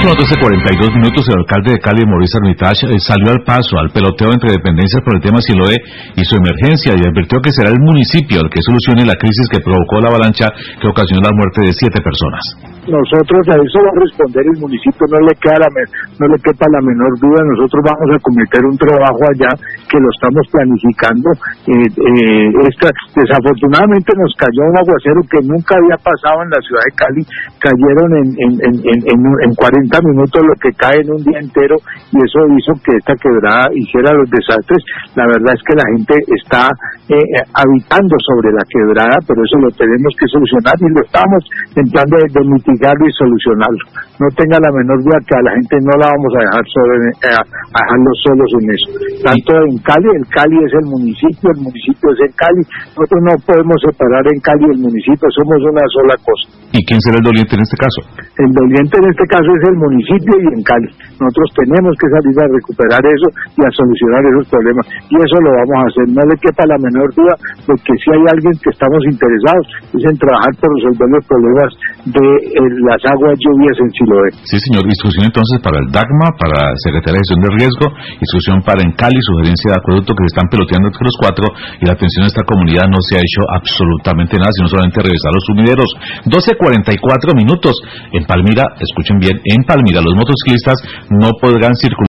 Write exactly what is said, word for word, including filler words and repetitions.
Son las doce cuarenta y dos minutos. El alcalde de Cali, Mauricio Armitage, eh, salió al paso, al peloteo entre dependencias por el tema Siloé y su emergencia, y advirtió que será el municipio el que solucione la crisis que provocó la avalancha que ocasionó la muerte de siete personas. Nosotros a eso va a responder el municipio, no le queda la me- no le quepa la menor duda. Nosotros vamos a cometer un trabajo allá que lo estamos planificando. Eh, eh, esta, desafortunadamente nos cayó un aguacero que nunca había pasado en la ciudad de Cali. Cayeron en, en, en, en, en, en cuarenta minutos lo que cae en un día entero, y eso hizo que esta quebrada hiciera los desastres. La verdad es que la gente está eh, habitando sobre la quebrada, pero eso lo tenemos que solucionar y lo estamos en plan de, de mitigarlo y solucionarlo. No tenga la menor duda que a la gente no la vamos a dejar solo en, eh, a dejarlos solos en eso. Tanto en Cali, el Cali es el municipio, el municipio es el Cali. Nosotros no podemos separar en Cali el municipio, somos una sola cosa. ¿Y quién será el doliente en este caso? El doliente en este caso es el municipio y en Cali. Nosotros tenemos que salir a recuperar eso y a solucionar esos problemas, y eso lo vamos a hacer. No le quepa la menor duda de que si hay alguien que estamos interesados es en trabajar por resolver los problemas de eh, las aguas lluvias en Siloé. Sí, señor. Instrucción entonces para el DACMA, para la Secretaría de Gestión de Riesgo, instrucción para en Cali, sugerencia de acueducto, que se están peloteando entre los cuatro, y la atención a esta comunidad. No se ha hecho absolutamente nada, sino solamente revisar los sumideros. doce cuarenta y cuatro minutos. En Palmira, escuchen bien, en Palmira los motociclistas no podrán circular